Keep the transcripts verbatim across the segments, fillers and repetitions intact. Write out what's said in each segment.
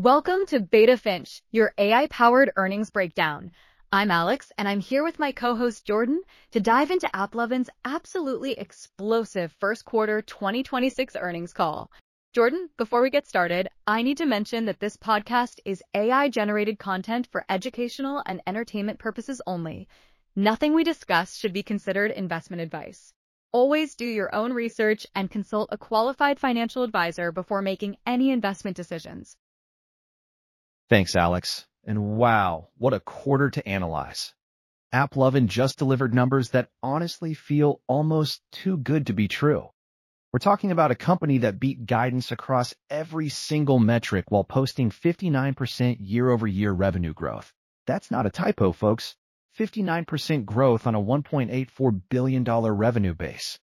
Welcome to Beta Finch, your A I-powered earnings breakdown. I'm Alex, and I'm here with my co-host Jordan to dive into AppLovin's absolutely explosive first quarter twenty twenty-six earnings call. Jordan, before we get started, I need to mention that this podcast is A I-generated content for educational and entertainment purposes only. Nothing we discuss should be considered investment advice. Always do your own research and consult a qualified financial advisor before making any investment decisions. Thanks, Alex. And wow, what a quarter to analyze. AppLovin just delivered numbers that honestly feel almost too good to be true. We're talking about a company that beat guidance across every single metric while posting fifty-nine percent year-over-year revenue growth. That's not a typo, folks. fifty-nine percent growth on a one point eight four billion dollars revenue base.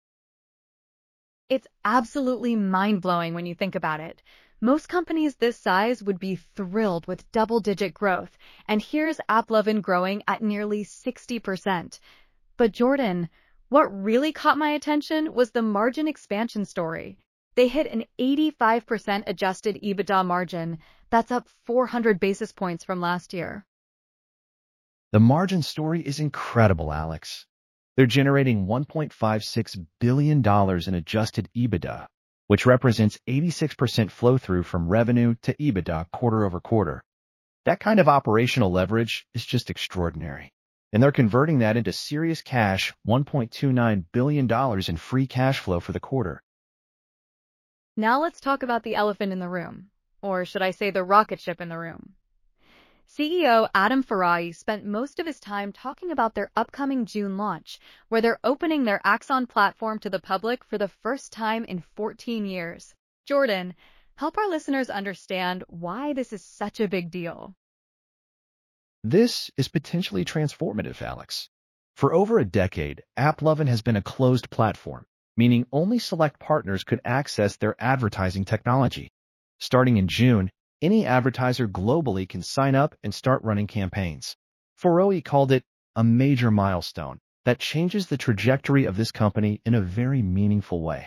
It's absolutely mind-blowing when you think about it. Most companies this size would be thrilled with double-digit growth, and here's AppLovin growing at nearly sixty percent. But Jordan, what really caught my attention was the margin expansion story. They hit an eighty-five percent adjusted EBITDA margin. That's up four hundred basis points from last year. The margin story is incredible, Alex. They're generating one point five six billion dollars in adjusted EBITDA, which represents eighty-six percent flow-through from revenue to EBITDA quarter over quarter. That kind of operational leverage is just extraordinary. And they're converting that into serious cash, one point two nine billion dollars in free cash flow for the quarter. Now let's talk about the elephant in the room, or should I say the rocket ship in the room. C E O Adam Foroughi spent most of his time talking about their upcoming June launch, where they're opening their Axon platform to the public for the first time in fourteen years. Jordan, help our listeners understand why this is such a big deal. This is potentially transformative, Alex. For over a decade, AppLovin has been a closed platform, meaning only select partners could access their advertising technology. Starting in June, any advertiser globally can sign up and start running campaigns. Foroughi called it a major milestone that changes the trajectory of this company in a very meaningful way.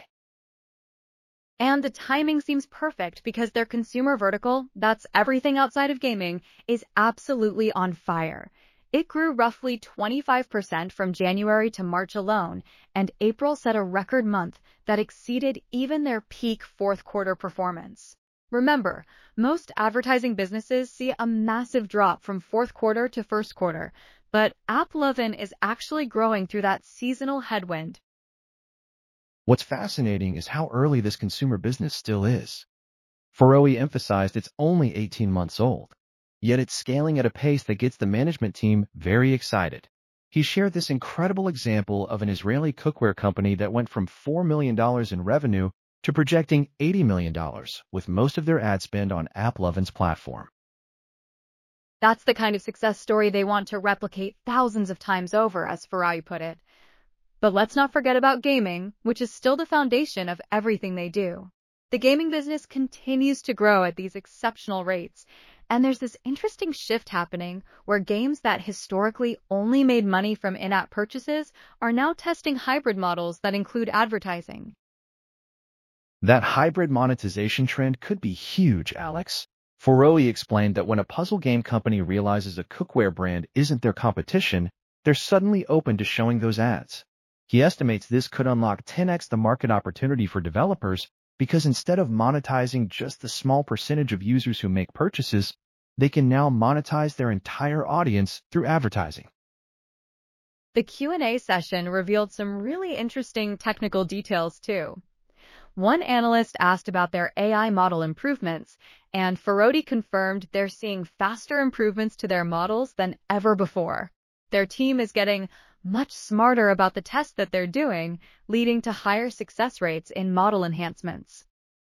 And the timing seems perfect because their consumer vertical, that's everything outside of gaming, is absolutely on fire. It grew roughly twenty-five percent from January to March alone, and April set a record month that exceeded even their peak fourth quarter performance. Remember, most advertising businesses see a massive drop from fourth quarter to first quarter, but AppLovin is actually growing through that seasonal headwind. What's fascinating is how early this consumer business still is. Foroughi emphasized it's only eighteen months old, yet it's scaling at a pace that gets the management team very excited. He shared this incredible example of an Israeli cookware company that went from four million dollars in revenue to projecting eighty million dollars, with most of their ad spend on AppLovin's platform. That's the kind of success story they want to replicate thousands of times over, as Foroughi put it. But let's not forget about gaming, which is still the foundation of everything they do. The gaming business continues to grow at these exceptional rates, and there's this interesting shift happening where games that historically only made money from in-app purchases are now testing hybrid models that include advertising. That hybrid monetization trend could be huge, Alex. Foroughi explained that when a puzzle game company realizes a cookware brand isn't their competition, they're suddenly open to showing those ads. He estimates this could unlock ten x the market opportunity for developers because instead of monetizing just the small percentage of users who make purchases, they can now monetize their entire audience through advertising. The Q and A session revealed some really interesting technical details, too. One analyst asked about their A I model improvements, and Foroughi confirmed they're seeing faster improvements to their models than ever before. Their team is getting much smarter about the tests that they're doing, leading to higher success rates in model enhancements.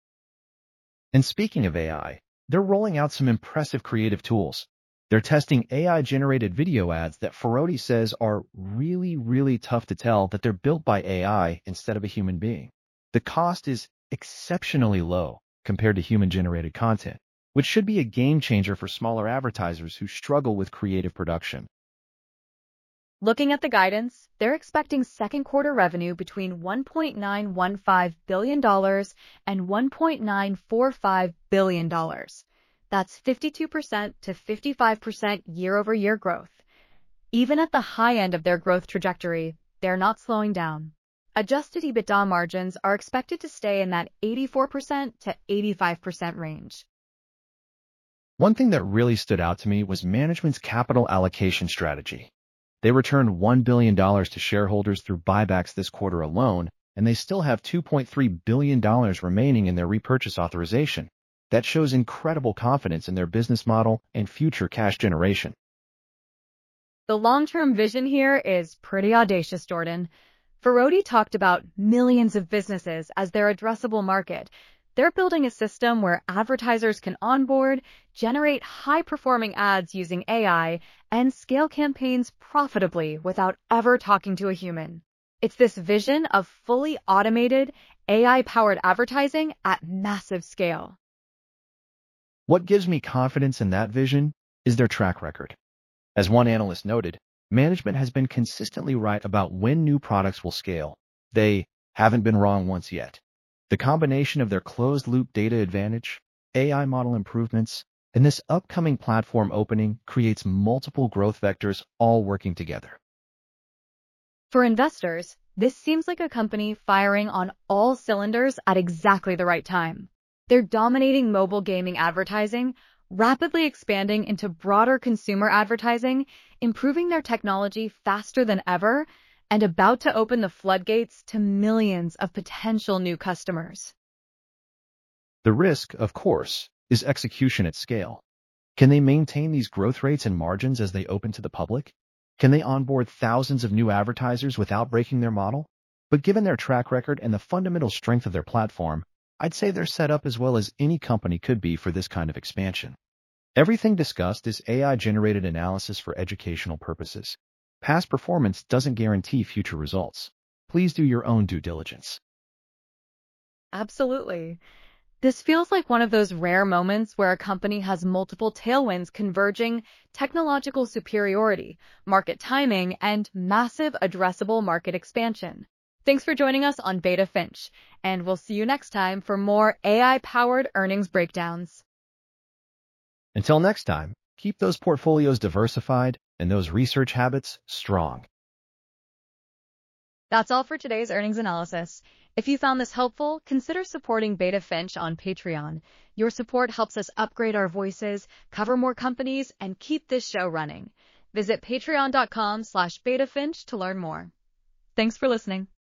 And speaking of A I, they're rolling out some impressive creative tools. They're testing A I-generated video ads that Foroughi says are really, really tough to tell that they're built by A I instead of a human being. The cost is exceptionally low compared to human-generated content, which should be a game changer for smaller advertisers who struggle with creative production. Looking at the guidance, they're expecting second quarter revenue between one point nine one five billion dollars and one point nine four five billion dollars. That's fifty-two percent to fifty-five percent year-over-year growth. Even at the high end of their growth trajectory, they're not slowing down. Adjusted EBITDA margins are expected to stay in that eighty-four percent to eighty-five percent range. One thing that really stood out to me was management's capital allocation strategy. They returned one billion dollars to shareholders through buybacks this quarter alone, and they still have two point three billion dollars remaining in their repurchase authorization. That shows incredible confidence in their business model and future cash generation. The long-term vision here is pretty audacious, Jordan. Ferroti talked about millions of businesses as their addressable market. They're building a system where advertisers can onboard, generate high-performing ads using A I, and scale campaigns profitably without ever talking to a human. It's this vision of fully automated, A I-powered advertising at massive scale. What gives me confidence in that vision is their track record. As one analyst noted, management has been consistently right about when new products will scale. They haven't been wrong once yet. The combination of their closed-loop data advantage, A I model improvements, and this upcoming platform opening creates multiple growth vectors all working together. For investors, this seems like a company firing on all cylinders at exactly the right time. They're dominating mobile gaming advertising, rapidly expanding into broader consumer advertising, improving their technology faster than ever, and about to open the floodgates to millions of potential new customers. The risk, of course, is execution at scale. Can they maintain these growth rates and margins as they open to the public? Can they onboard thousands of new advertisers without breaking their model? But given their track record and the fundamental strength of their platform, I'd say they're set up as well as any company could be for this kind of expansion. Everything discussed is A I-generated analysis for educational purposes. Past performance doesn't guarantee future results. Please do your own due diligence. Absolutely. This feels like one of those rare moments where a company has multiple tailwinds converging: technological superiority, market timing, and massive addressable market expansion. Thanks for joining us on Beta Finch, and we'll see you next time for more A I-powered earnings breakdowns. Until next time, keep those portfolios diversified and those research habits strong. That's all for today's earnings analysis. If you found this helpful, consider supporting Beta Finch on Patreon. Your support helps us upgrade our voices, cover more companies, and keep this show running. Visit patreon.com slash betafinch to learn more. Thanks for listening.